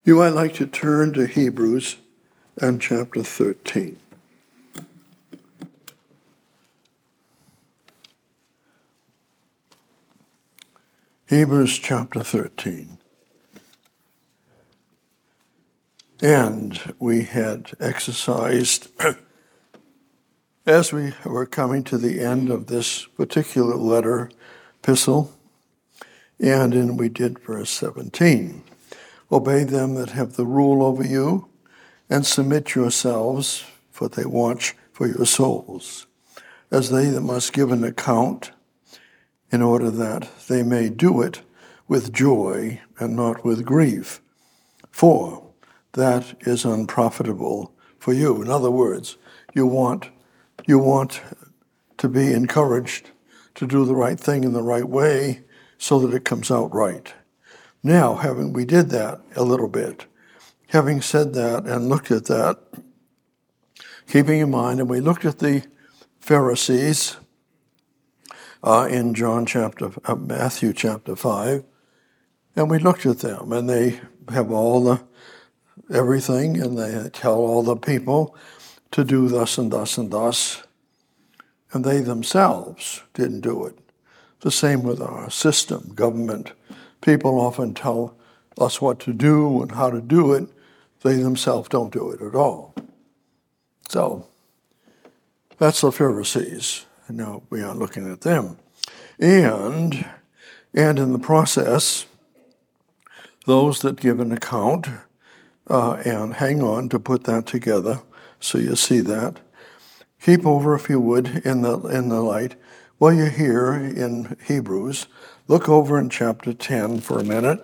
You might like to turn to Hebrews and chapter 13. Hebrews chapter 13. And we had exercised, as we were coming to the end of this particular letter, epistle, and we did verse 17. Obey them that have the rule over you, and submit yourselves, for they watch for your souls, as they that must give an account, in order that they may do it with joy and not with grief, for that is unprofitable for you. In other words, you want to be encouraged to do the right thing in the right way so that it comes out right. Now, we did that a little bit. Having said that and looked at that, keeping in mind, and we looked at the Pharisees in Matthew chapter 5, and we looked at them, and they have everything, and they tell all the people to do thus and thus and thus, and they themselves didn't do it. The same with our system, government. People often tell us what to do and how to do it. They themselves don't do it at all. So that's the Pharisees. Now we are looking at them. And in the process, those that give an account, and hang on to put that together so you see that. Keep over, if you would, in the light. While you're here in Hebrews, look over in chapter 10 for a minute.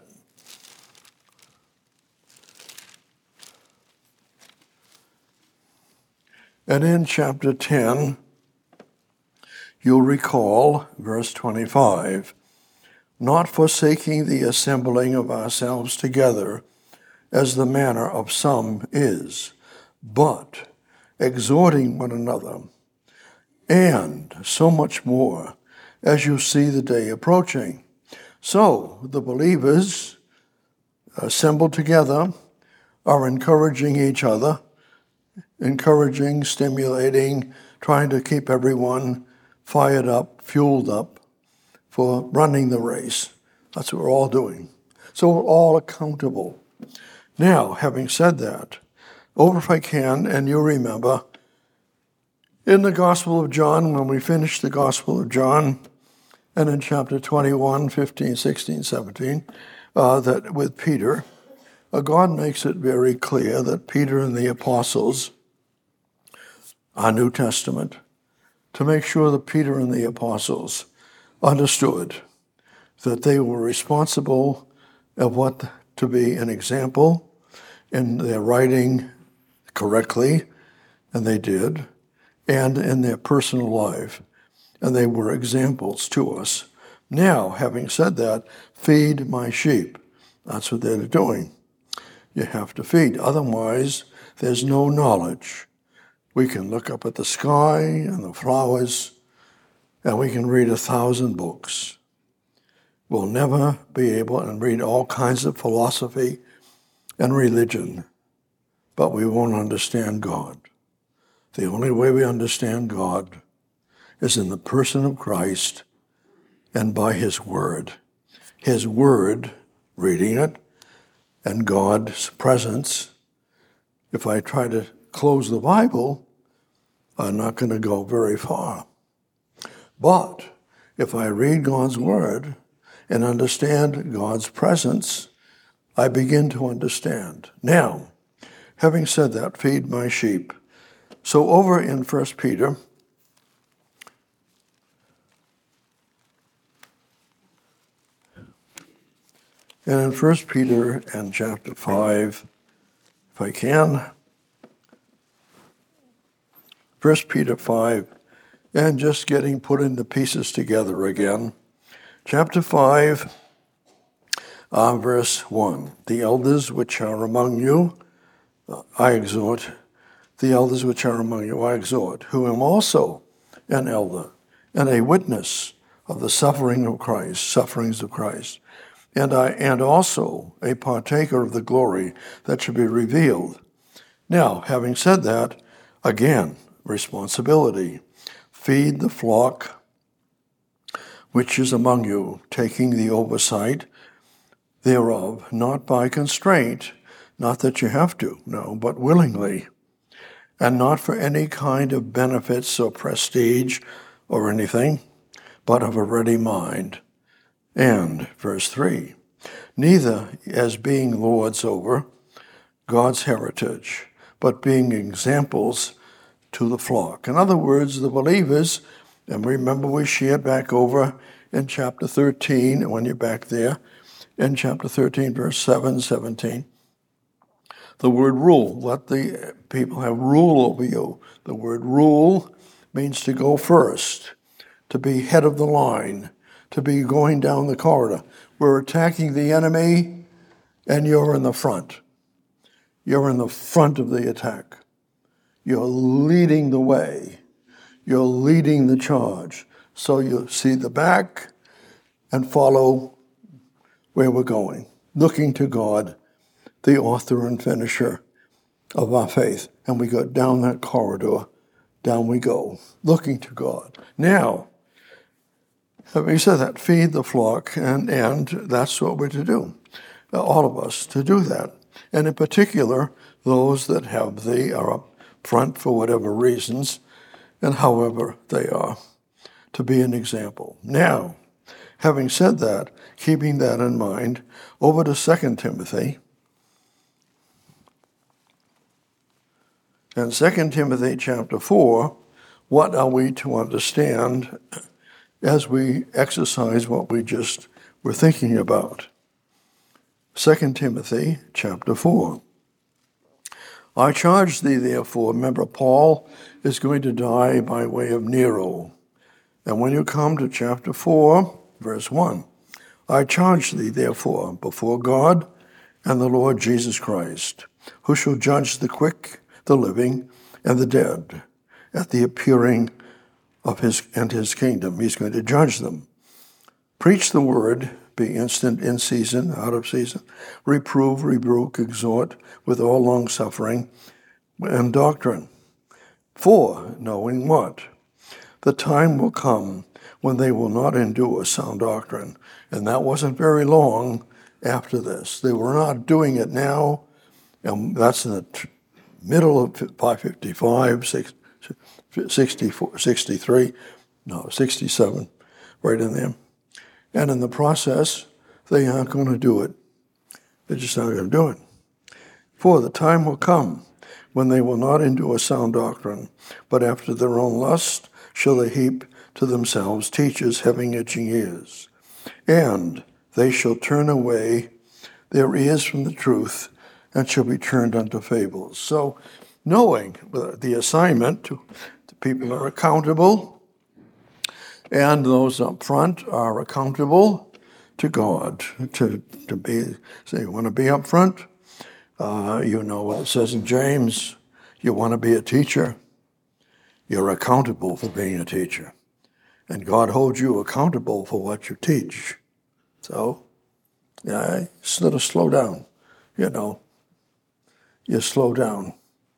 And in chapter 10, you'll recall verse 25, not forsaking the assembling of ourselves together, as the manner of some is, but exhorting one another, and so much more, as you see the day approaching. So the believers assembled together are encouraging each other, stimulating, trying to keep everyone fired up, fueled up for running the race. That's what we're all doing. So we're all accountable. Now, having said that, over if I can, and you remember, in the Gospel of John, when we finished the Gospel of John, and in chapter 21, 15, 16, 17, that with Peter, God makes it very clear that Peter and the apostles, our New Testament, to make sure that Peter and the apostles understood that they were responsible of what to be an example in their writing correctly, and they did, and in their personal life, and they were examples to us. Now, having said that, feed my sheep. That's what they're doing. You have to feed. Otherwise, there's no knowledge. We can look up at the sky and the flowers, and we can read 1,000 books. We'll never be able to read all kinds of philosophy and religion, but we won't understand God. The only way we understand God is in the person of Christ and by His Word. His Word, reading it, and God's presence. If I try to close the Bible, I'm not going to go very far. But if I read God's Word and understand God's presence, I begin to understand. Now, having said that, feed my sheep. So over in 1 Peter, and in 1 Peter and chapter 5, if I can, 1 Peter 5, and just getting put into pieces together again. Chapter 5, verse 1. The elders which are among you, I exhort. The elders which are among you, I exhort, who am also an elder and a witness of the sufferings of Christ, and also a partaker of the glory that should be revealed. Now, having said that, again, responsibility. Feed the flock which is among you, taking the oversight thereof, not by constraint, not that you have to, no, but willingly, and not for any kind of benefits or prestige or anything, but of a ready mind. And, verse 3, neither as being lords over God's heritage, but being examples to the flock. In other words, the believers, and remember we shared back over in chapter 13, when you're back there, in chapter 13, verse 7, 17, the word rule, let the people have rule over you. The word rule means to go first, to be head of the line, to be going down the corridor. We're attacking the enemy, and you're in the front. You're in the front of the attack. You're leading the way. You're leading the charge. So you see the back and follow where we're going, looking to God, the author and finisher of our faith. And we go down that corridor, down we go, looking to God. Now, having said that, feed the flock, and that's what we're to do, all of us, to do that. And in particular, those that are up front for whatever reasons, and however they are, to be an example. Now, having said that, keeping that in mind, over to 2 Timothy. In 2 Timothy chapter 4, what are we to understand as we exercise what we just were thinking about? 2 Timothy chapter 4. I charge thee, therefore, remember Paul is going to die by way of Nero. And when you come to chapter 4, verse 1, I charge thee, therefore, before God and the Lord Jesus Christ, who shall judge the quick, the living, and the dead at the appearing of his kingdom. He's going to judge them. Preach the word, be instant in season, out of season, reprove, rebuke, exhort with all longsuffering and doctrine. For, knowing what? The time will come when they will not endure sound doctrine. And that wasn't very long after this. They were not doing it now, and that's in the middle of 555, 64, 63, no, 67, right in there. And in the process, they aren't going to do it. They're just not going to do it. For the time will come when they will not endure sound doctrine, but after their own lust shall they heap to themselves teachers having itching ears. And they shall turn away their ears from the truth and shall be turned unto fables. So knowing the assignment to people are accountable, and those up front are accountable to God. To be, say, you want to be up front? You know what it says in James. You want to be a teacher? You're accountable for being a teacher. And God holds you accountable for what you teach. So, yeah, sort of slow down, You slow down.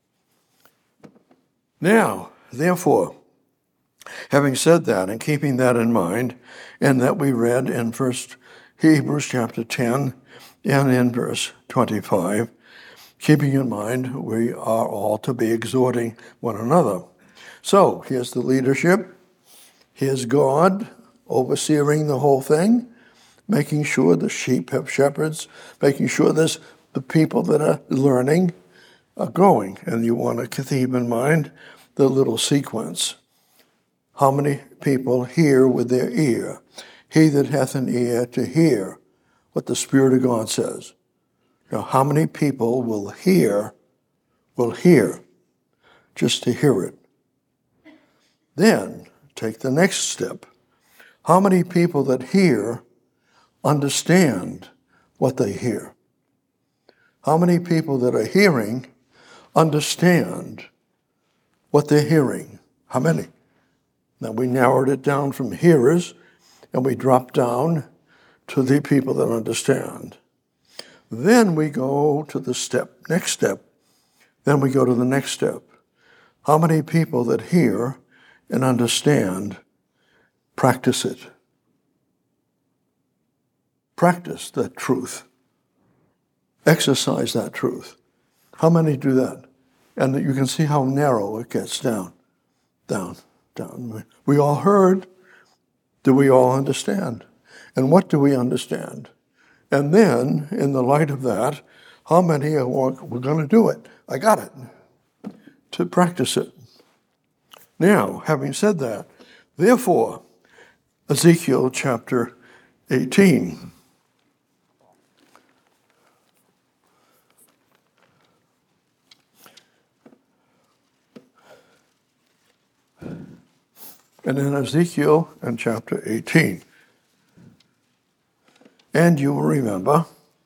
Now, therefore, having said that and keeping that in mind, and that we read in Hebrews chapter 10 and in verse 25, keeping in mind we are all to be exhorting one another. So here's the leadership. Here's God overseeing the whole thing, making sure the sheep have shepherds, making sure the people that are learning are growing. And you want to keep in mind the little sequence. How many people hear with their ear? He that hath an ear to hear what the Spirit of God says. Now, how many people will hear just to hear it? Then take the next step. How many people that hear understand what they hear? How many people that are hearing understand what they're hearing? How many? Now we narrowed it down from hearers, and we dropped down to the people that understand. Then we go to the next step. Then we go to the next step. How many people that hear and understand practice it? Practice that truth. Exercise that truth. How many do that? And you can see how narrow it gets down. We all heard. Do we all understand? And what do we understand? And then, in the light of that, how many are we're going to do it? I got it. To practice it. Now, having said that, therefore, Ezekiel chapter 18. And in Ezekiel in chapter 18. And you will remember,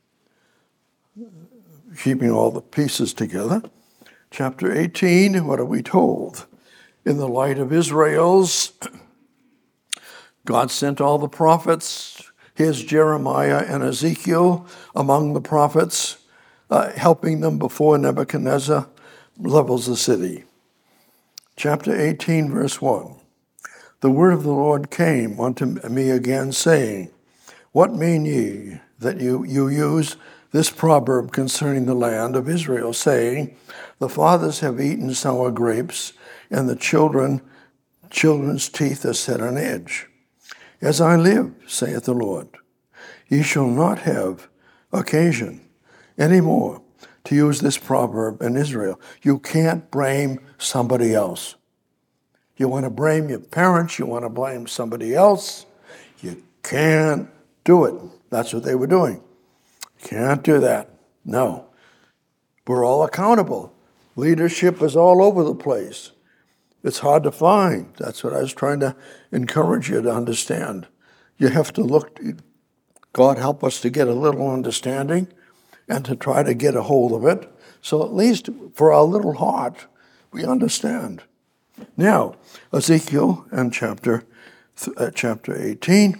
keeping all the pieces together, chapter 18, what are we told? In the light of Israel's, God sent all the prophets. Here's Jeremiah and Ezekiel among the prophets, helping them before Nebuchadnezzar levels the city. Chapter 18, verse 1. The word of the Lord came unto me again, saying, What mean ye that you use this proverb concerning the land of Israel, saying, The fathers have eaten sour grapes, and the children's teeth are set on edge? As I live, saith the Lord, ye shall not have occasion any more to use this proverb in Israel. You can't blame somebody else. You want to blame your parents, you want to blame somebody else, you can't do it. That's what they were doing. Can't do that. No. We're all accountable. Leadership is all over the place. It's hard to find. That's what I was trying to encourage you to understand. You have to look, God help us to get a little understanding and to try to get a hold of it. So at least for our little heart, we understand. Now, Ezekiel and chapter 18,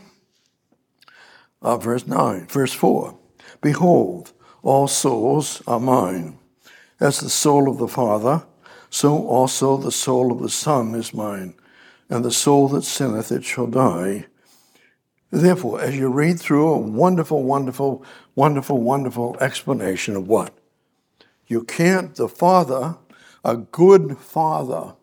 verse 4. Behold, all souls are mine. As the soul of the Father, so also the soul of the Son is mine, and the soul that sinneth, it shall die. Therefore, as you read through a wonderful, wonderful, wonderful, wonderful explanation of what? You can't, the Father, a good father,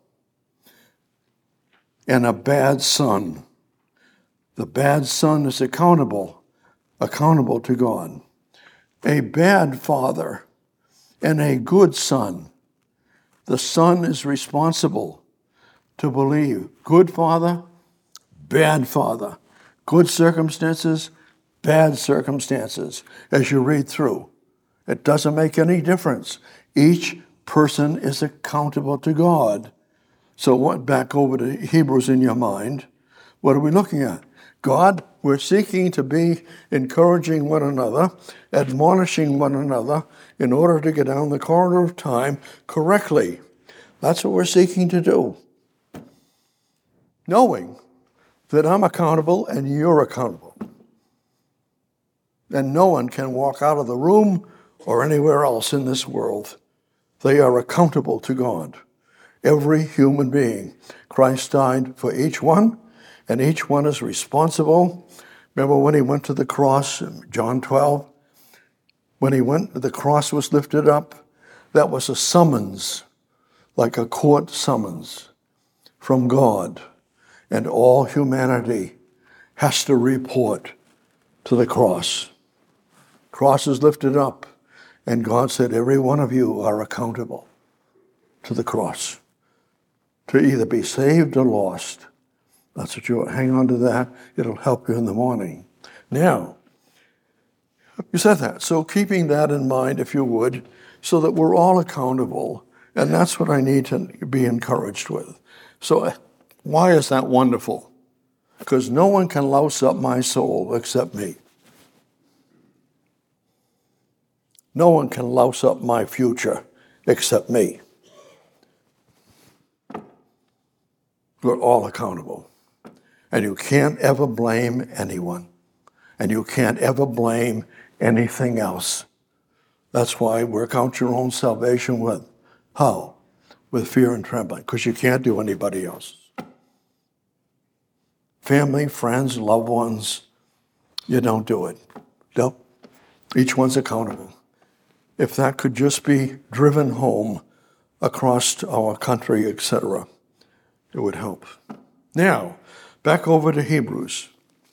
and a bad son. The bad son is accountable to God. A bad father and a good son. The son is responsible to believe. Good father, bad father. Good circumstances, bad circumstances, as you read through. It doesn't make any difference. Each person is accountable to God. So back over to Hebrews in your mind, what are we looking at? God, we're seeking to be encouraging one another, admonishing one another in order to get down the corridor of time correctly. That's what we're seeking to do. Knowing that I'm accountable and you're accountable. And no one can walk out of the room or anywhere else in this world. They are accountable to God. Every human being. Christ died for each one, and each one is responsible. Remember when he went to the cross, John 12? When he went, the cross was lifted up. That was a summons, like a court summons from God. And all humanity has to report to the cross. Cross is lifted up, and God said, every one of you are accountable to the cross, to either be saved or lost. That's what you hang on to that. It'll help you in the morning. Now, you said that. So keeping that in mind, if you would, so that we're all accountable. And that's what I need to be encouraged with. So why is that wonderful? Because no one can louse up my soul except me. No one can louse up my future except me. We're all accountable. And you can't ever blame anyone. And you can't ever blame anything else. That's why work out your own salvation with how? With fear and trembling, because you can't do anybody else's. Family, friends, loved ones, you don't do it. Nope. Each one's accountable. If that could just be driven home across our country, etc., it would help. Now, back over to Hebrews.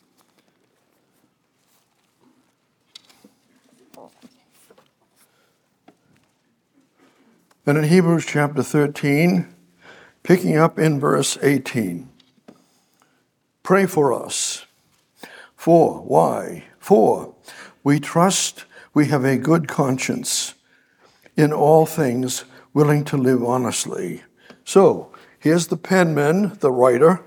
And in Hebrews chapter 13, picking up in verse 18, pray for us. For, why? For we trust we have a good conscience, in all things willing to live honestly. So, here's the penman, the writer,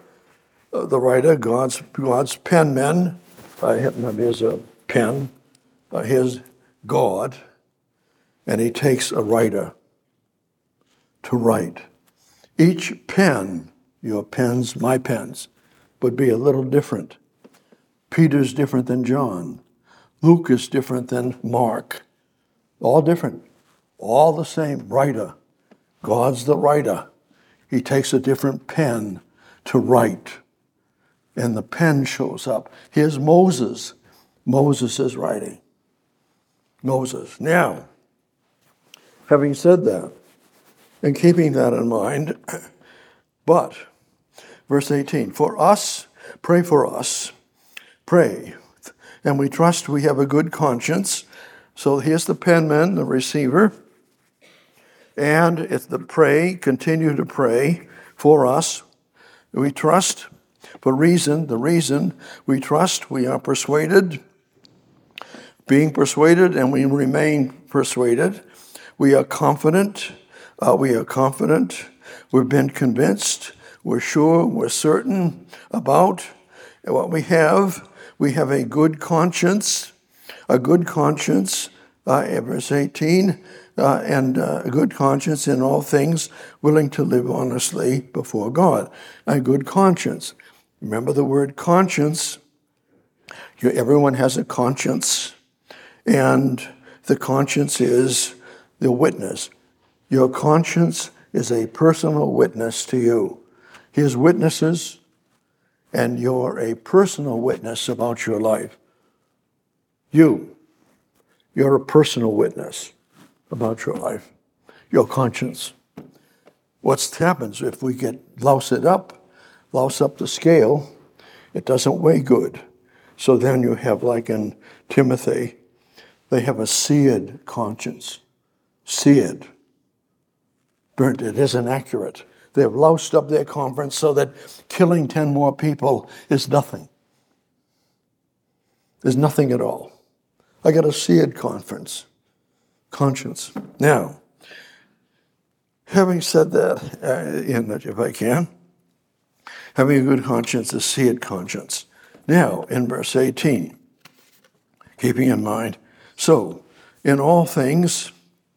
God's penman. Here's a pen. Here's God, and he takes a writer to write. Each pen, your pens, my pens, would be a little different. Peter's different than John. Luke is different than Mark. All different. All the same writer. God's the writer. He takes a different pen to write. And the pen shows up. Here's Moses. Moses is writing. Moses. Now, having said that, and keeping that in mind, but, verse 18, for us, pray, and we trust we have a good conscience. So here's the penman, the receiver, and it's the pray, continue to pray for us. We trust for the reason we trust, we are persuaded, being persuaded, and we remain persuaded. We are confident. We've been convinced. We're sure. We're certain about what we have. We have a good conscience. Verse 18, and a good conscience in all things, willing to live honestly before God. A good conscience. Remember the word conscience. Everyone has a conscience, and the conscience is the witness. Your conscience is a personal witness to you. Here's witnesses, and you're a personal witness about your life. You're a personal witness about your life, your conscience. What happens if we louse up the scale, it doesn't weigh good. So then you have, like in Timothy, they have a seared conscience. Seared. Burnt, it isn't accurate. They've loused up their conference so that killing 10 more people is nothing. There's nothing at all. I got a seared conscience. Now, having said that, if I can, having a good conscience, a seared conscience. Now, in verse 18, keeping in mind, so, in all things,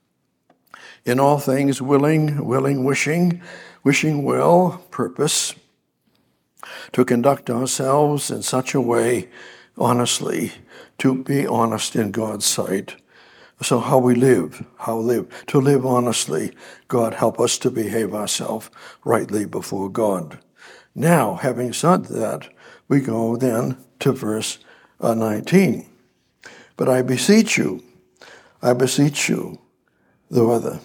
willing, wishing well, purpose, to conduct ourselves in such a way, honestly, to be honest in God's sight. So how live, to live honestly. God help us to behave ourselves rightly before God. Now, having said that, we go then to verse 19. But I beseech you, the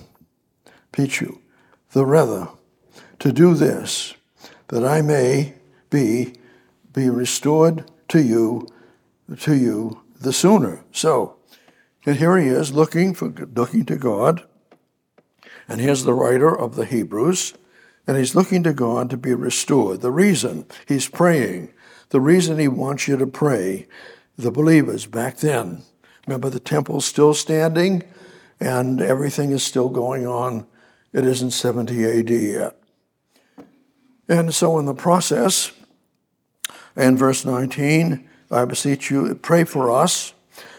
rather, to do this, that I may be restored to you the sooner. So, and here he is looking to God, and here's the writer of the Hebrews, and he's looking to God to be restored. The reason he's praying, the reason he wants you to pray, the believers back then. Remember, the temple's still standing, and everything is still going on. It isn't 70 AD yet. And so in the process, in verse 19, I beseech you, pray for us,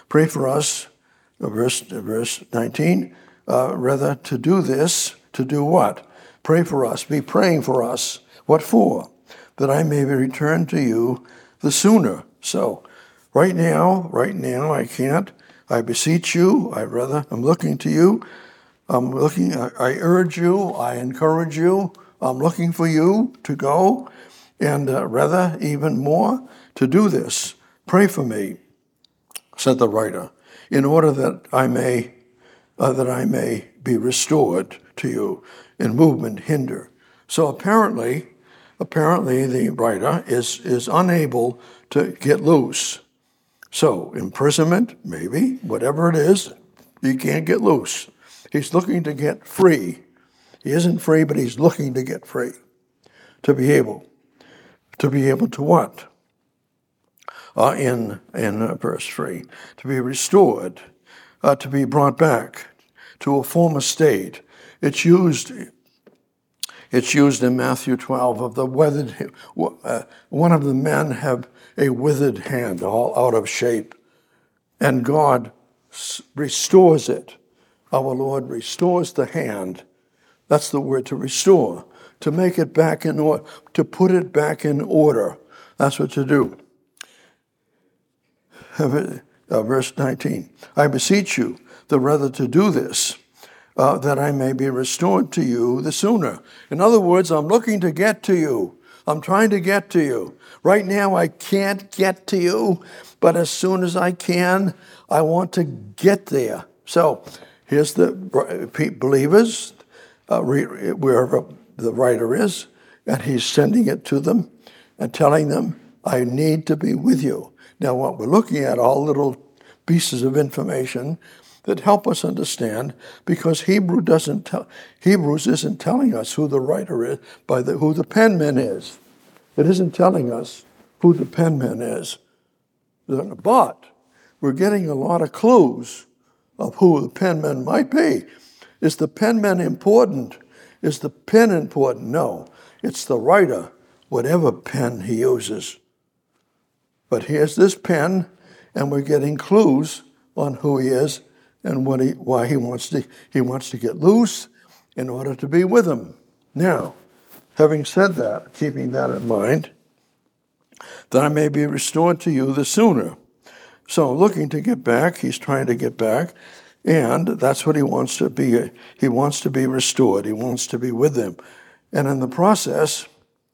verse 19, rather to do this, to do what? Pray for us, be praying for us. What for? That I may be returned to you the sooner. So, Right now, I can't. I beseech you, I'm looking to you. I urge you, I encourage you. I'm looking for you to go, and rather, even more, to do this. Pray for me, said the writer, in order that I may be restored to you in movement, hinder. So apparently the writer is unable to get loose. So imprisonment, maybe, whatever it is, he can't get loose. He's looking to get free. He isn't free, but he's looking to get free. To be able to what? In verse 3, to be restored, to be brought back to a former state. It's used in Matthew 12 of the withered. One of the men have a withered hand, all out of shape, and God restores it. Our Lord restores the hand. That's the word, to restore, to make it back in order, to put it back in order. That's what to do. Verse 19, I beseech you, the rather to do this, that I may be restored to you the sooner. In other words, I'm looking to get to you. I'm trying to get to you. Right now, I can't get to you, but as soon as I can, I want to get there. So here's the believers, wherever the writer is, and he's sending it to them and telling them, I need to be with you. Now, what we're looking at, all little pieces of information that help us understand, because Hebrews isn't telling us who the writer is, who the penman is. It isn't telling us who the penman is. But we're getting a lot of clues of who the penman might be. Is the penman important? Is the pen important? No. It's the writer, whatever pen he uses. But here's this pen, and we're getting clues on who he is and why he wants to get loose in order to be with him. Now, having said that, keeping that in mind, that I may be restored to you the sooner. So looking to get back, he's trying to get back, and that's what he wants to be. He wants to be restored. He wants to be with them. And in the process,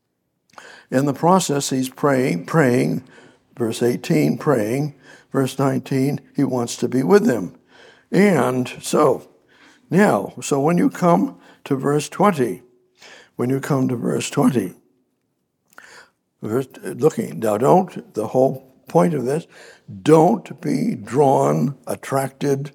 he's praying, verse 18, praying, verse 19, he wants to be with them. And so when you come to verse 20, the whole point of this, don't be drawn, attracted,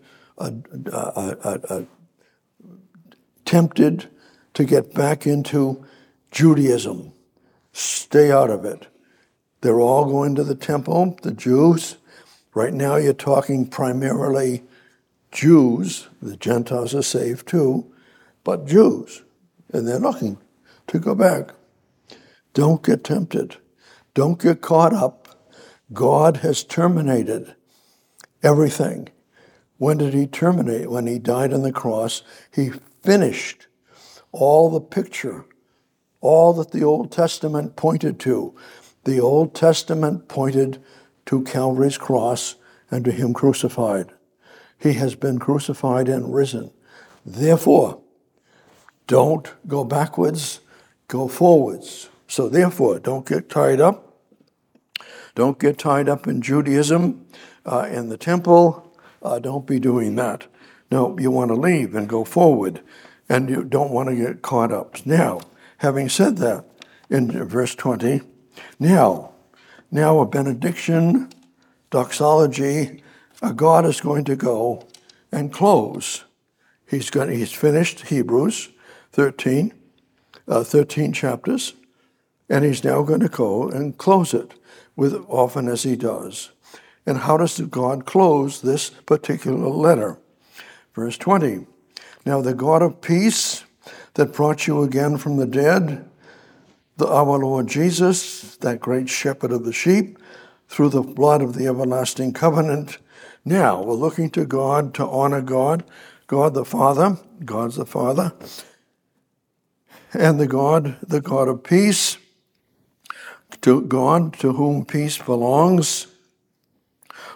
tempted to get back into Judaism. Stay out of it. They're all going to the temple, the Jews. Right now you're talking primarily Jews. The Gentiles are saved too, but Jews. And they're looking to go back. Don't get tempted. Don't get caught up. God has terminated everything. When did he terminate? When he died on the cross, he finished all the picture, all that the Old Testament pointed to. The Old Testament pointed to Calvary's cross and to him crucified. He has been crucified and risen. Therefore, don't go backwards, go forwards. So therefore, don't get tied up. Don't get tied up in Judaism, in the temple. Don't be doing that. No, you want to leave and go forward, and you don't want to get caught up. Now, having said that, in verse 20, now a benediction, doxology, God is going to go and close. He's finished Hebrews 13 chapters, and he's now going to go and close it, often as he does. And how does God close this particular letter? Verse 20, now the God of peace that brought you again from the dead, our Lord Jesus, that great shepherd of the sheep, through the blood of the everlasting covenant. Now we're looking to God, to honor God, God the Father, God's the Father, and the God of peace, to God to whom peace belongs,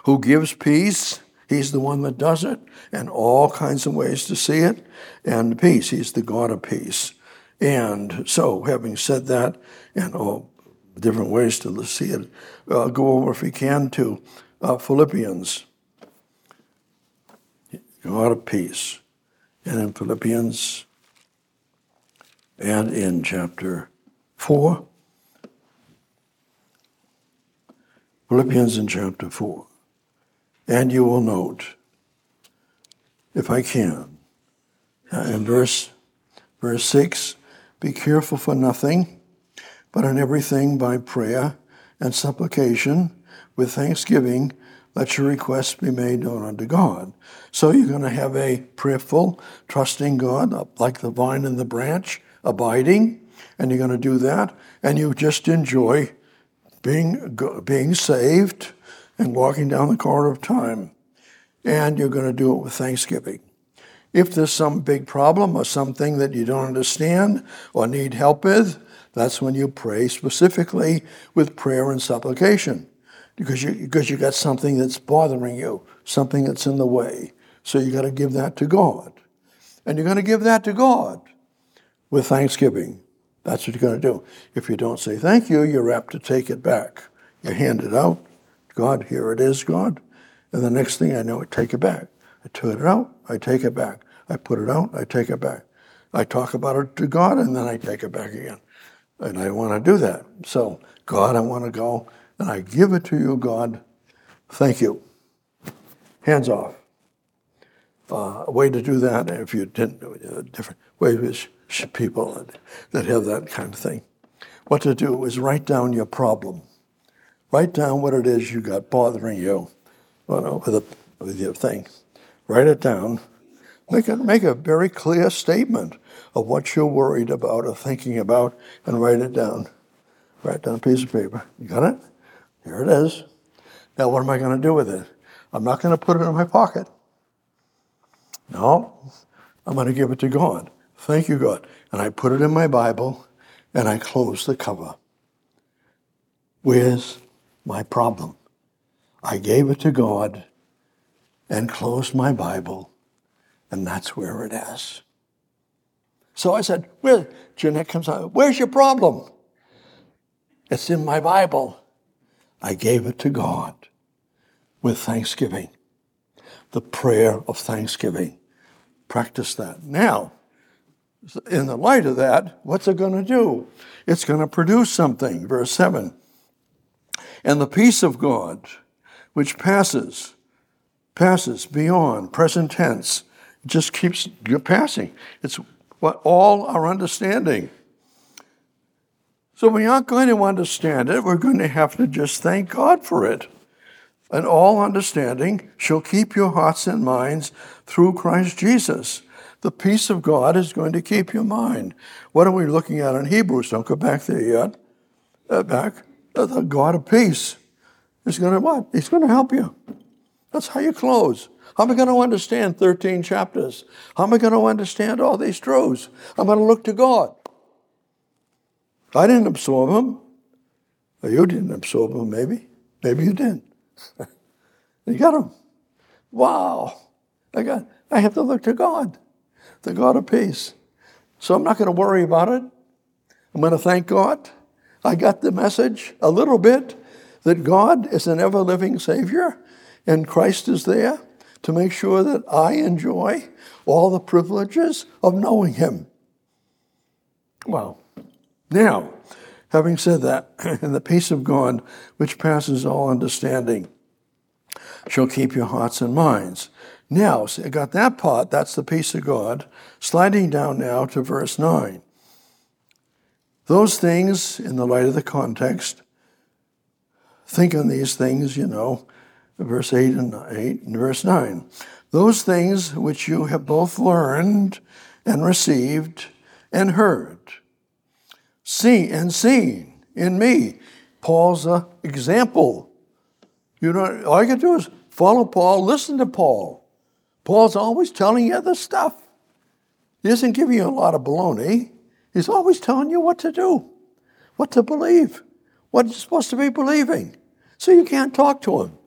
who gives peace. He's the one that does it, and all kinds of ways to see it. And peace, he's the God of peace. And so, having said that, and all different ways to see it, go over, if we can, to Philippians. God of peace. And in Philippians, and in chapter 4, Philippians in chapter 4. And you will note, if I can, in verse 6, be careful for nothing, but in everything by prayer and supplication, with thanksgiving, let your requests be made known unto God. So you're going to have a prayerful, trusting God, like the vine and the branch, abiding, and you're going to do that, and you just enjoy being saved and walking down the corridor of time. And you're going to do it with thanksgiving. If there's some big problem or something that you don't understand or need help with, that's when you pray specifically with prayer and supplication. Because you got something that's bothering you, something that's in the way. So you got to give that to God. And you're going to give that to God with thanksgiving. That's what you're going to do. If you don't say thank you, you're apt to take it back. You hand it out. God, here it is, God. And the next thing I know, I take it back. I turn it out, I take it back. I put it out, I take it back. I talk about it to God, and then I take it back again. And I want to do that. So, God, I want to go, and I give it to you, God. Thank you. Hands off. A way to do that, if you didn't do it, different ways with people that have that kind of thing. What to do is write down your problem. Write down what it is you got bothering you with your thing. Write it down. Make a very clear statement of what you're worried about or thinking about, and write it down. Write down a piece of paper. You got it? Here it is. Now what am I going to do with it? I'm not going to put it in my pocket. No, I'm going to give it to God. Thank you, God. And I put it in my Bible, and I close the cover. Where's my problem? I gave it to God and closed my Bible, and that's where it is. So I said, Jeanette comes out, where's your problem? It's in my Bible. I gave it to God with thanksgiving, the prayer of thanksgiving. Practice that. Now, in the light of that, what's it going to do? It's going to produce something. Verse 7. And the peace of God, which passes beyond present tense, just keeps passing. It's what all our understanding. So we aren't going to understand it. We're going to have to just thank God for it. And all understanding shall keep your hearts and minds through Christ Jesus. The peace of God is going to keep your mind. What are we looking at in Hebrews? Don't go back there yet. The God of peace is going to what? He's going to help you. That's how you close. How am I going to understand 13 chapters? How am I going to understand all these truths? I'm going to look to God. I didn't absorb them. Or you didn't absorb them, maybe. Maybe you did. You got them. Wow. I have to look to God, the God of peace. So I'm not going to worry about it. I'm going to thank God. I got the message a little bit that God is an ever-living Savior and Christ is there to make sure that I enjoy all the privileges of knowing Him. Well, now, having said that, and the peace of God, which passes all understanding, shall keep your hearts and minds. Now, so I got that part, that's the peace of God. Sliding down now to verse 9. Those things, in the light of the context, think on these things, verse 8 and verse 9. Those things which you have both learned and received and heard, seen in me. Paul's an example. All you can do is follow Paul, listen to Paul. Paul's always telling you the stuff. He doesn't give you a lot of baloney. He's always telling you what to do, what to believe, what you're supposed to be believing. So you can't talk to him.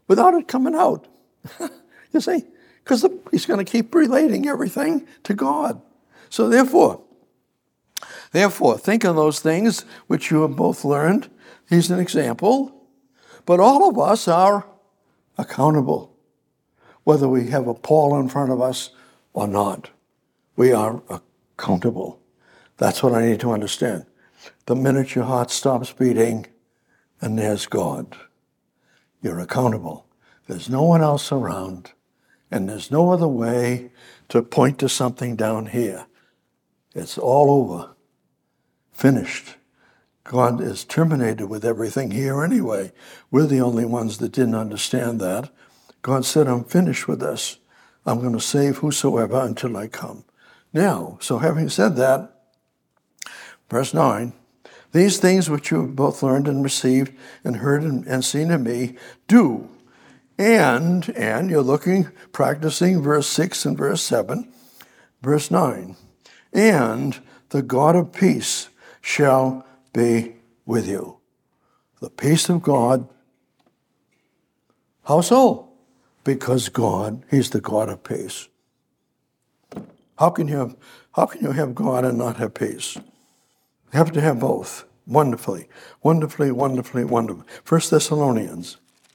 without it coming out. You see? Because he's going to keep relating everything to God. So therefore, think of those things which you have both learned. He's an example. But all of us are accountable, whether we have a Paul in front of us or not. We are accountable. That's what I need to understand. The minute your heart stops beating, and there's God, you're accountable. There's no one else around, and there's no other way to point to something down here. It's all over. Finished. God is terminated with everything here anyway. We're the only ones that didn't understand that. God said, I'm finished with this. I'm going to save whosoever until I come. Now, so having said that, verse 9, these things which you have both learned and received and heard and seen in me, do. And you're looking, practicing verse 6 and verse 7, verse 9. And the God of peace shall be with you. The peace of God. How so? Because God, he's the God of peace. How can you have God and not have peace? You have to have both. Wonderfully, wonderfully, wonderfully, wonderfully. 1 Thessalonians.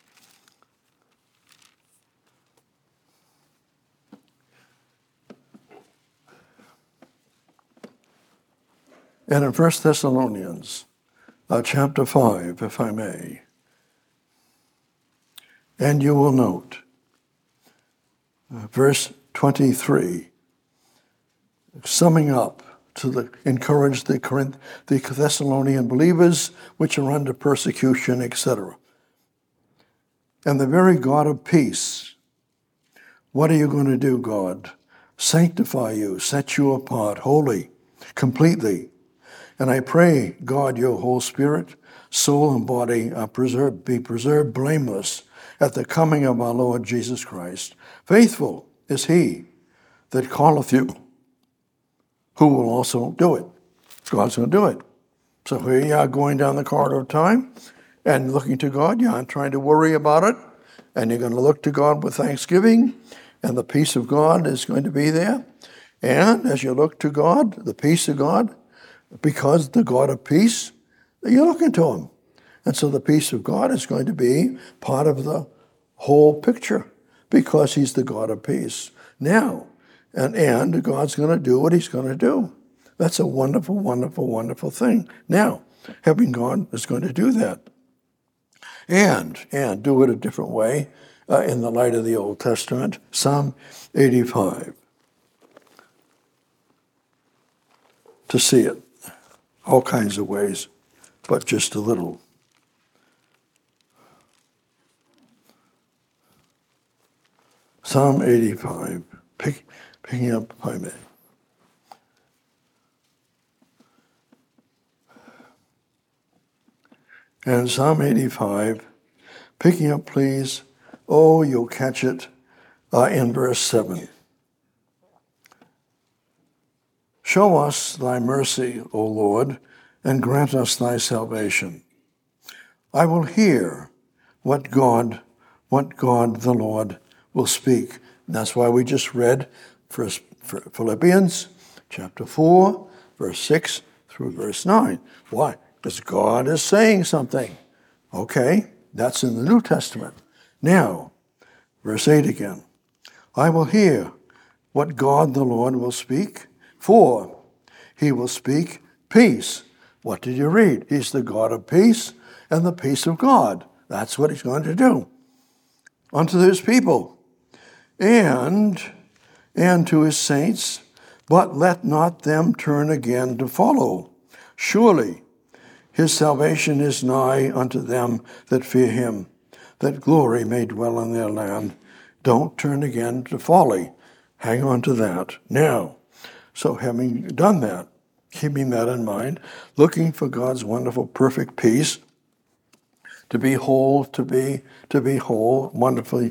And in 1 Thessalonians, chapter 5, if I may, and you will note, verse 23, summing up to encourage the Thessalonian believers which are under persecution, etc. And the very God of peace, what are you going to do, God? Sanctify you, set you apart, holy, completely. And I pray, God, your whole spirit, soul, and body are be preserved blameless at the coming of our Lord Jesus Christ. Faithful is he that calleth you, who will also do it. God's going to do it. So here you are going down the corridor of time and looking to God. You aren't trying to worry about it. And you're going to look to God with thanksgiving, and the peace of God is going to be there. And as you look to God, the peace of God, because the God of peace, you're looking to him. And so the peace of God is going to be part of the whole picture because he's the God of peace. Now, and God's going to do what he's going to do. That's a wonderful, wonderful, wonderful thing. Now, having God is going to do that. And do it a different way in the light of the Old Testament. Psalm 85. To see it. All kinds of ways, but just a little. Psalm 85, picking up if I may. And Psalm 85, picking up, please. Oh, you'll catch it in verse 7. Show us thy mercy, O Lord, and grant us thy salvation. I will hear what God the Lord will speak. And that's why we just read Philippians chapter 4, verse 6 through verse 9. Why? Because God is saying something. Okay, that's in the New Testament. Now, verse 8 again. I will hear what God the Lord will speak, for he will speak peace. What did you read? He's the God of peace and the peace of God. That's what he's going to do unto his people and to his saints, but let not them turn again to follow. Surely his salvation is nigh unto them that fear him, that glory may dwell in their land. Don't turn again to folly. Hang on to that. Now, so having done that, keeping that in mind, looking for God's wonderful, perfect peace, to be whole, to be whole, wonderfully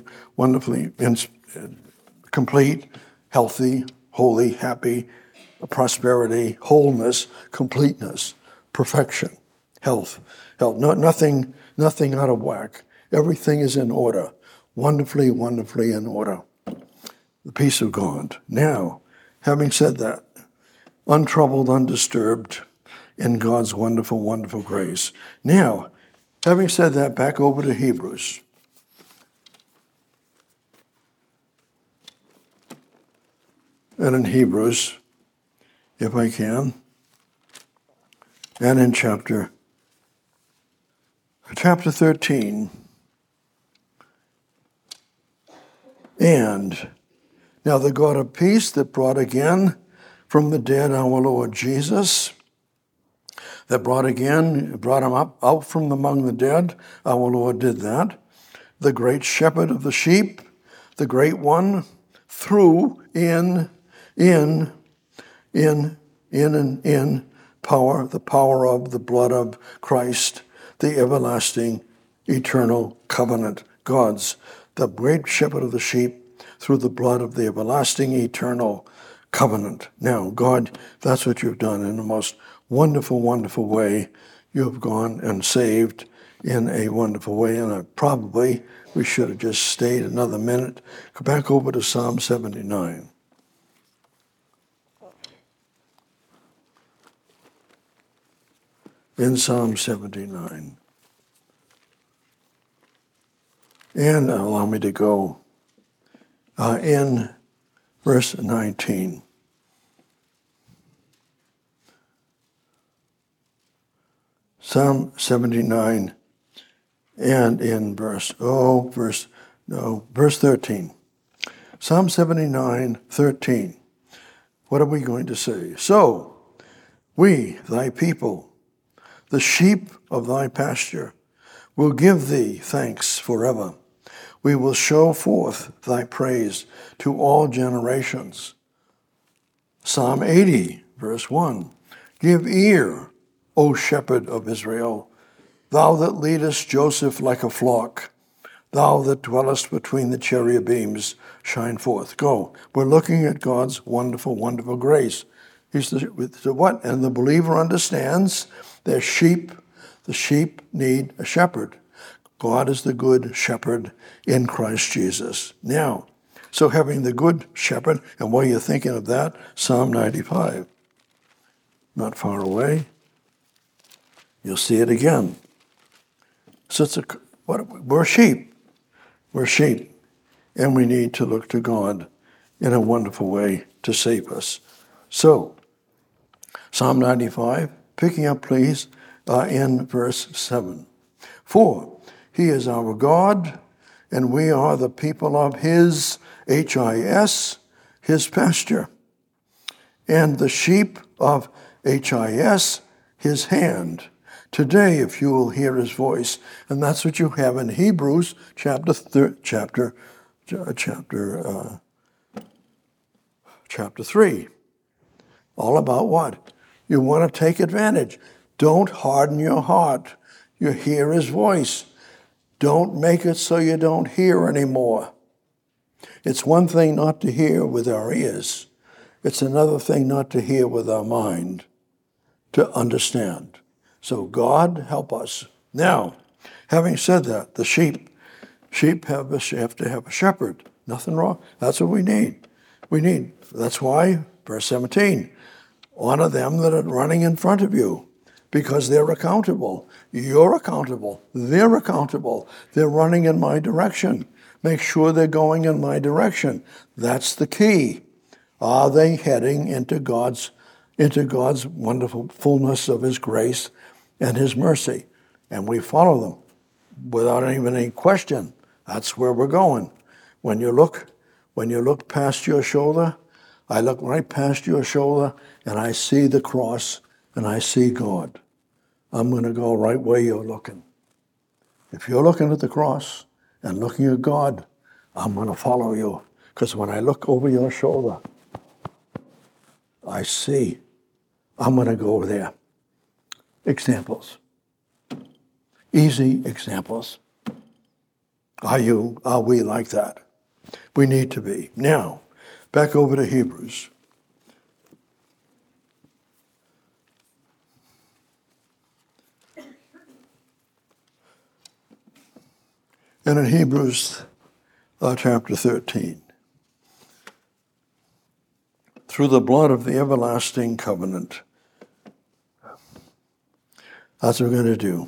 complete, healthy, holy, happy, prosperity, wholeness, completeness, perfection, health. Nothing out of whack. Everything is in order. wonderfully, wonderfully in order. The peace of God. Now, having said that, untroubled, undisturbed in God's wonderful, wonderful grace. Now, having said that, back over to Hebrews. And in Hebrews, if I can, and in chapter 13, and now the God of peace that brought again from the dead our Lord Jesus, that brought him up out from among the dead, our Lord did that, the great shepherd of the sheep, the great one, through in power, the power of the blood of Christ, the everlasting, eternal covenant, God's, the great shepherd of the sheep, through the blood of the everlasting, eternal covenant. Now, God, that's what you've done in the most wonderful, wonderful way. You have gone and saved in a wonderful way, and we should have just stayed another minute. Go back over to Psalm 79. In Psalm 79. And allow me to go in verse 19. Psalm 79 and in verse 13. Psalm 79, 13. What are we going to say? So, we, thy people, the sheep of thy pasture, will give thee thanks forever. We will show forth thy praise to all generations. Psalm 80, verse 1. Give ear, O shepherd of Israel, thou that leadest Joseph like a flock, thou that dwellest between the cherubims, shine forth. Go. We're looking at God's wonderful, wonderful grace. He's what? And the believer understands they're sheep. The sheep need a shepherd. God is the good shepherd in Christ Jesus. Now, so having the good shepherd, and while you're thinking of that, Psalm 95, not far away, you'll see it again. So we're sheep. We're sheep, and we need to look to God in a wonderful way to save us. So, Psalm 95, picking up, please, in verse 7. For he is our God, and we are the people of his, H-I-S, his pasture, and the sheep of H-I-S, his hand. Today, if you will hear his voice, and that's what you have in Hebrews chapter 3. All about what? You want to take advantage. Don't harden your heart. You hear his voice. Don't make it so you don't hear anymore. It's one thing not to hear with our ears. It's another thing not to hear with our mind, to understand. So God help us. Now, having said that, the sheep have to have a shepherd. Nothing wrong. That's what we need. That's why, verse 17, honor them that are running in front of you, because they're accountable. You're accountable. They're accountable. They're running in my direction. Make sure they're going in my direction. That's the key. Are they heading into God's wonderful fullness of his grace and his mercy? And we follow them without even any question. That's where we're going. When you look past your shoulder, I look right past your shoulder and I see the cross and I see God. I'm going to go right where you're looking. If you're looking at the cross and looking at God, I'm going to follow you. Because when I look over your shoulder, I see. I'm going to go over there. Examples. Easy examples. Are we like that? We need to be. Now, back over to Hebrews. And in Hebrews chapter 13. Through the blood of the everlasting covenant. That's what we're going to do.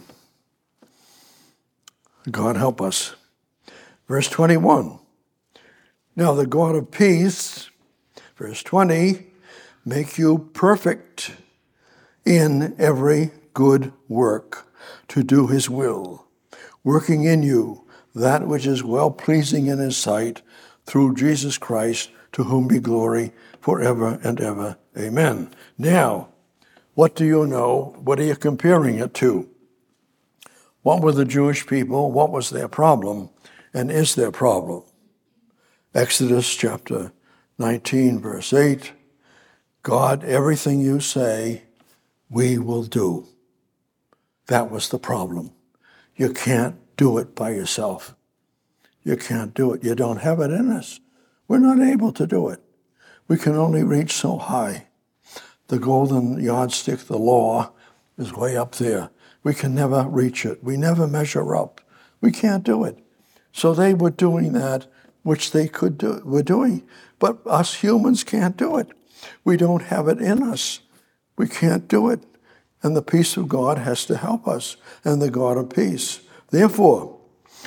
God help us. Verse 21. Now the God of peace, verse 20, make you perfect in every good work to do his will, working in you that which is well-pleasing in his sight through Jesus Christ, to whom be glory forever and ever. Amen. Now, what do you know? What are you comparing it to? What were the Jewish people? What was their problem? And is their problem? Exodus chapter 19, verse 8. God, everything you say, we will do. That was the problem. You can't do it by yourself. You can't do it. You don't have it in us. We're not able to do it. We can only reach so high. The golden yardstick, the law, is way up there. We can never reach it. We never measure up. We can't do it. So they were doing that, which they were doing. But us humans can't do it. We don't have it in us. We can't do it. And the peace of God has to help us, and the God of peace. Therefore,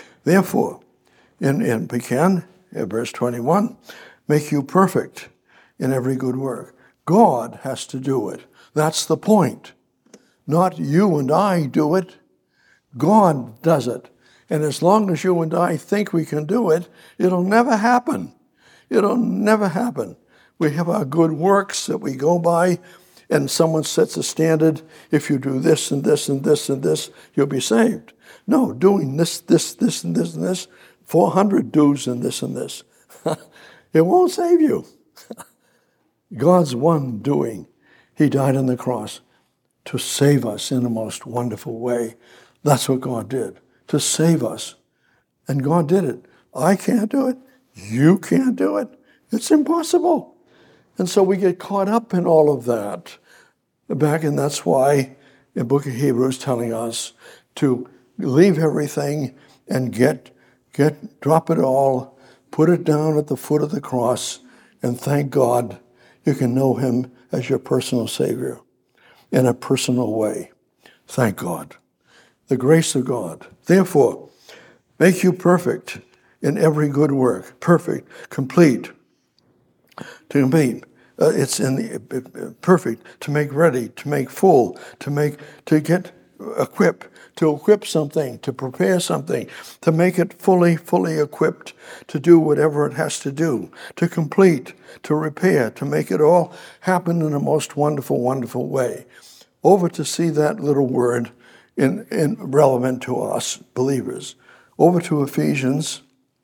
in verse 21, make you perfect in every good work. God has to do it. That's the point. Not you and I do it. God does it. And as long as you and I think we can do it, it'll never happen. It'll never happen. We have our good works that we go by, and someone sets a standard. If you do this and this and this and this, you'll be saved. No, doing this, and this, 400 do's and this and this. It won't save you. God's one doing. He died on the cross to save us in a most wonderful way. That's what God did, to save us. And God did it. I can't do it. You can't do it. It's impossible. And so we get caught up in all of that. And that's why the book of Hebrews telling us to leave everything and drop it all, put it down at the foot of the cross, and thank God you can know him as your personal Savior in a personal way. Thank God. The grace of God. Therefore, make you perfect in every good work. Perfect, complete. To complete. It's in the perfect, to make ready, to make full, to get equipped, to equip something, to prepare something, to make it fully equipped to do whatever it has to do, to complete, to repair, to make it all happen in a most wonderful, wonderful way. Over to see that little word in relevant to us believers. Over to Ephesians,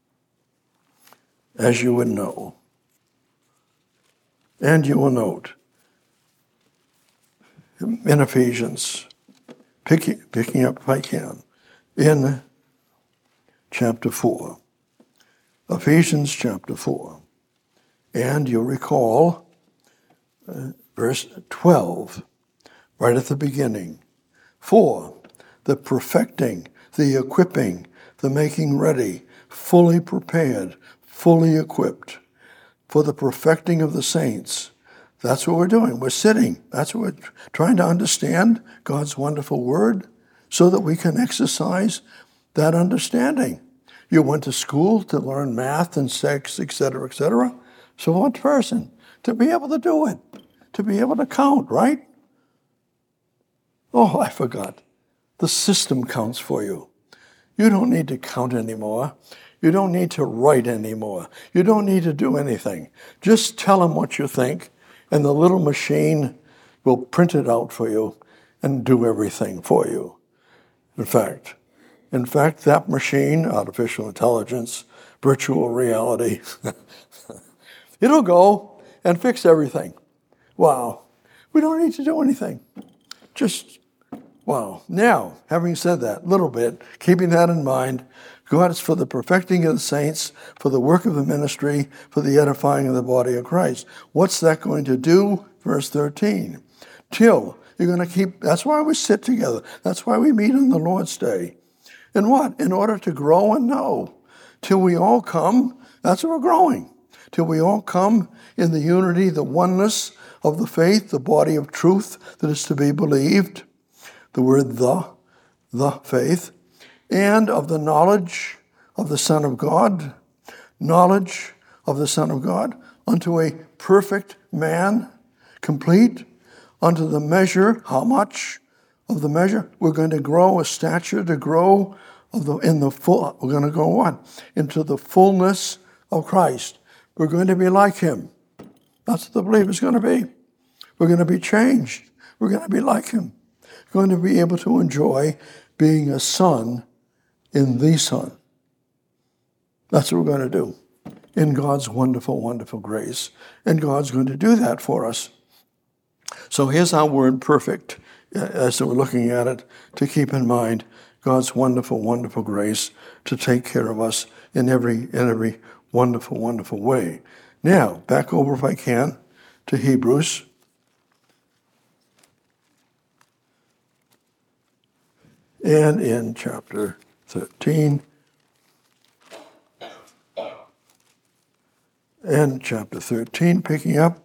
as you would know. And you will note in Ephesians, picking up if I can, in chapter 4. Ephesians chapter 4. And you'll recall verse 12, right at the beginning. For the perfecting, the equipping, the making ready, fully prepared, fully equipped, for the perfecting of the saints. That's what we're doing. We're sitting. That's what we're trying to understand, God's wonderful word, so that we can exercise that understanding. You went to school to learn math and sex, etc., etc. So what person? To be able to do it. To be able to count, right? Oh, I forgot. The system counts for you. You don't need to count anymore. You don't need to write anymore. You don't need to do anything. Just tell them what you think, and the little machine will print it out for you and do everything for you. In fact, that machine, artificial intelligence, virtual reality, it'll go and fix everything. Wow. We don't need to do anything. Just, wow. Now, having said that, a little bit, keeping that in mind, God is for the perfecting of the saints, for the work of the ministry, for the edifying of the body of Christ. What's that going to do? Verse 13. Till you're going to keep, that's why we sit together. That's why we meet on the Lord's Day. And what? In order to grow and know, till we all come, that's what we're growing, till we all come in the unity, the oneness of the faith, the body of truth that is to be believed, the word the faith, and of the knowledge of the Son of God, knowledge of the Son of God, unto a perfect man, complete, unto the measure, how much of the measure? We're going to grow a stature, to grow we're going to go what? Into the fullness of Christ. We're going to be like him. That's what the believer's going to be. We're going to be changed. We're going to be like him. We're going to be able to enjoy being a son in the Son. That's what we're going to do in God's wonderful, wonderful grace. And God's going to do that for us. So here's our word perfect, as we're looking at it, to keep in mind God's wonderful, wonderful grace to take care of us in every wonderful, wonderful way. Now, back over, if I can, to Hebrews. And in chapter 13, picking up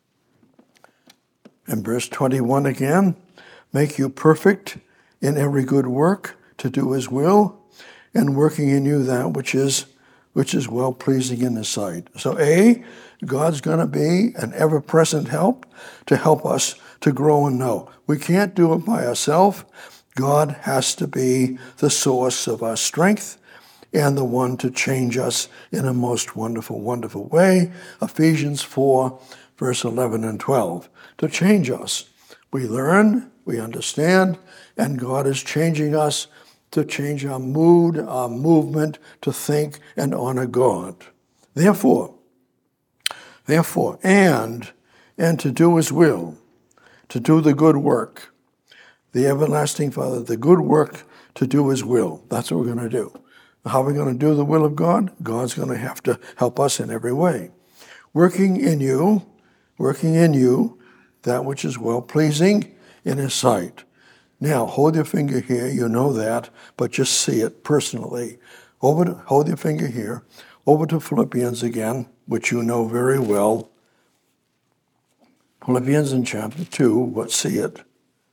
in verse 21 again, make you perfect in every good work to do his will, and working in you that which is well-pleasing in his sight. So God's going to be an ever-present help to help us to grow and know. We can't do it by ourselves. God has to be the source of our strength and the one to change us in a most wonderful, wonderful way. Ephesians 4, verse 11 and 12. To change us. We learn, we understand, and God is changing us to change our mood, our movement, to think and honor God. Therefore, and to do his will, to do the good work, the everlasting Father, the good work to do his will. That's what we're going to do. How are we going to do the will of God? God's going to have to help us in every way. Working in you, that which is well-pleasing in his sight. Now, hold your finger here, you know that, but just see it personally. Hold your finger here, over to Philippians again, which you know very well. Philippians in chapter 2, let's see it.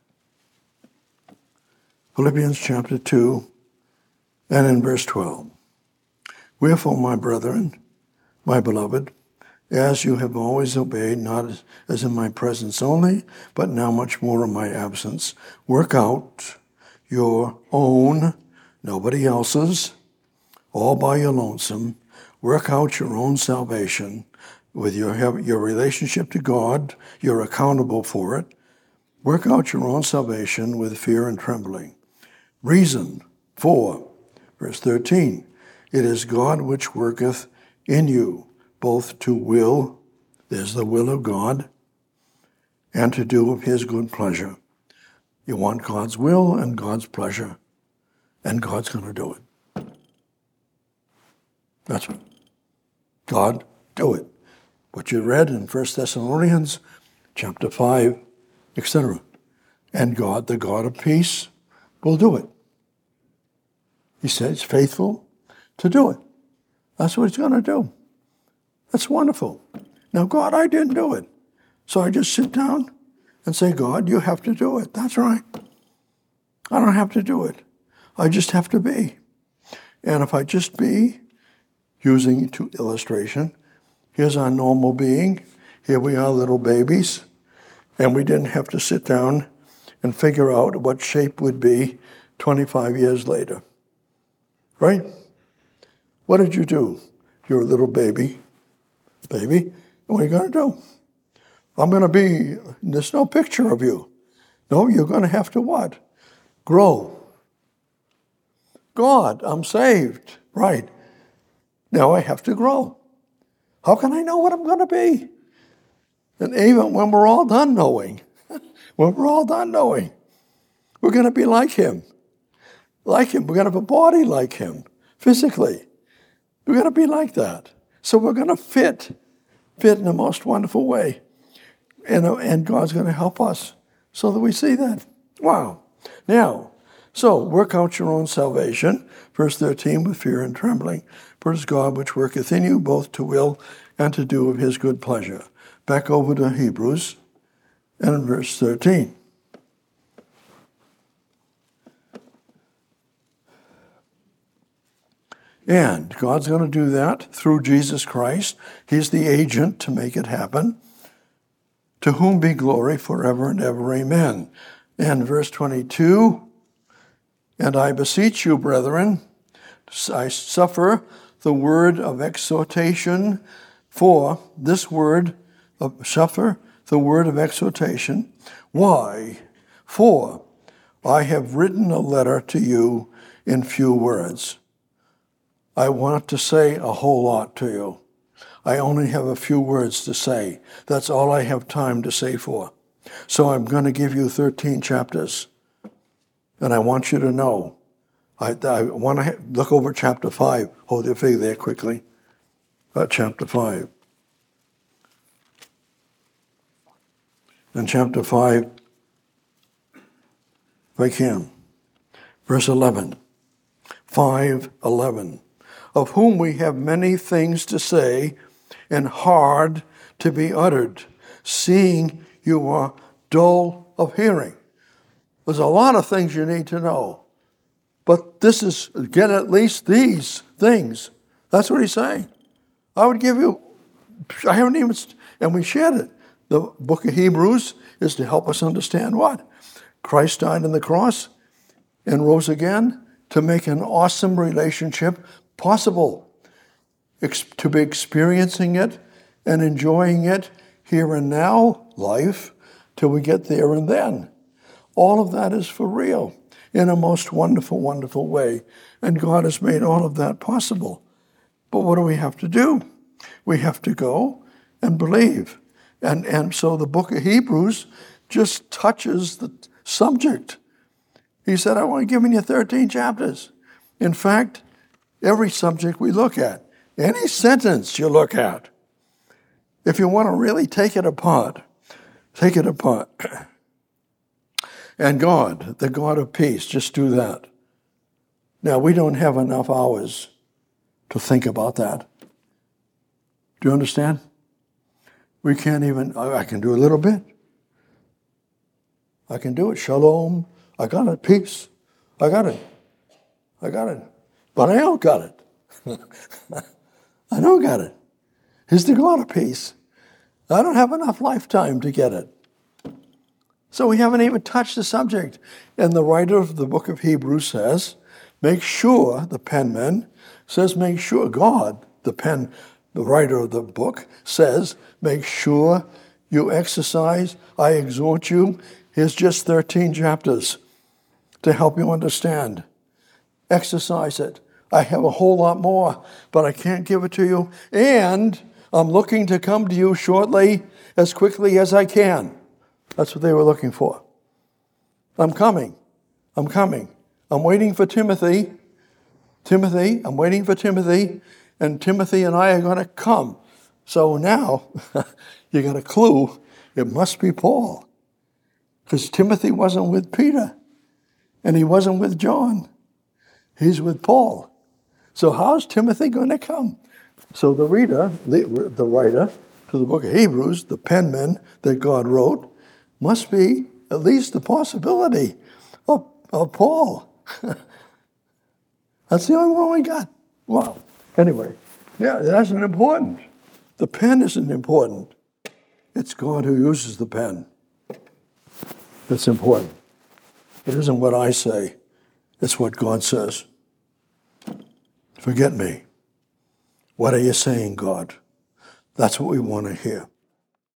Philippians chapter 2, and in verse 12. Wherefore, my brethren, my beloved, as you have always obeyed, not as in my presence only, but now much more in my absence, work out your own, nobody else's, all by your lonesome. Work out your own salvation with your relationship to God. You're accountable for it. Work out your own salvation with fear and trembling. Reason for, verse 13, it is God which worketh in you, both to will, there's the will of God, and to do of his good pleasure. You want God's will and God's pleasure, and God's going to do it. That's what. God, do it. What you read in 1 Thessalonians chapter 5, etc. And God, the God of peace, will do it. He says faithful to do it. That's what he's going to do. That's wonderful. Now, God, I didn't do it. So I just sit down and say, God, you have to do it. That's right. I don't have to do it. I just have to be. And if I just be, using to illustration, here's our normal being. Here we are, little babies. And we didn't have to sit down and figure out what shape would be 25 years later. Right? What did you do? You're a little baby. Baby, what are you going to do? I'm going to be, there's no picture of you. No, you're going to have to what? Grow. God, I'm saved. Right. Now I have to grow. How can I know what I'm going to be? And even when we're all done knowing, we're going to be like him. Like him. We're going to have a body like him, physically. We're going to be like that. So we're going to fit in the most wonderful way. And God's going to help us so that we see that. Wow. Now, So, work out your own salvation, verse 13, with fear and trembling. For it is God which worketh in you both to will and to do of his good pleasure. Back over to Hebrews and verse 13. And God's going to do that through Jesus Christ. He's the agent to make it happen. To whom be glory forever and ever. Amen. And verse 22, and I beseech you, brethren, I suffer the word of exhortation for this word of suffer the word of exhortation. Why? For I have written a letter to you in few words. I want to say a whole lot to you. I only have a few words to say. That's all I have time to say for. So I'm going to give you 13 chapters. And I want you to know. I want to look over chapter 5. Hold your finger there quickly. Chapter 5. In chapter 5, if I can, verse 11. 5:11. Of whom we have many things to say and hard to be uttered, seeing you are dull of hearing. There's a lot of things you need to know. But this is, get at least these things. That's what he's saying. I would give you, I haven't even, and we shared it. The book of Hebrews is to help us understand what? Christ died on the cross and rose again to make an awesome relationship possible. To be experiencing it and enjoying it here and now, life, till we get there and then. All of that is for real in a most wonderful, wonderful way. And God has made all of that possible. But what do we have to do? We have to go and believe. And so the book of Hebrews just touches the subject. He said, I've only given you 13 chapters. In fact, every subject we look at, any sentence you look at, if you want to really take it apart. And God, the God of peace, just do that. Now, we don't have enough hours to think about that. Do you understand? We can't even, I can do a little bit. I can do it. Shalom. I got it. Peace. I got it. But I don't got it. I don't got it. He's the God of peace. I don't have enough lifetime to get it. So we haven't even touched the subject. And the writer of the book of Hebrews says, make sure, the penman says, make sure, God, the writer of the book says, make sure you exercise. I exhort you. Here's just 13 chapters to help you understand. Exercise it. I have a whole lot more, but I can't give it to you. And I'm looking to come to you shortly, as quickly as I can. That's what they were looking for. I'm coming. I'm waiting for Timothy. I'm waiting for Timothy, and Timothy and I are going to come. So now, you got a clue. It must be Paul. Because Timothy wasn't with Peter, and he wasn't with John. He's with Paul. So how's Timothy going to come? So the writer to the book of Hebrews, the penman that God wrote, must be at least the possibility of Paul. That's the only one we got. Well, anyway, yeah, that's not important. The pen isn't important. It's God who uses the pen that's important. It isn't what I say. It's what God says. Forget me. What are you saying, God? That's what we want to hear.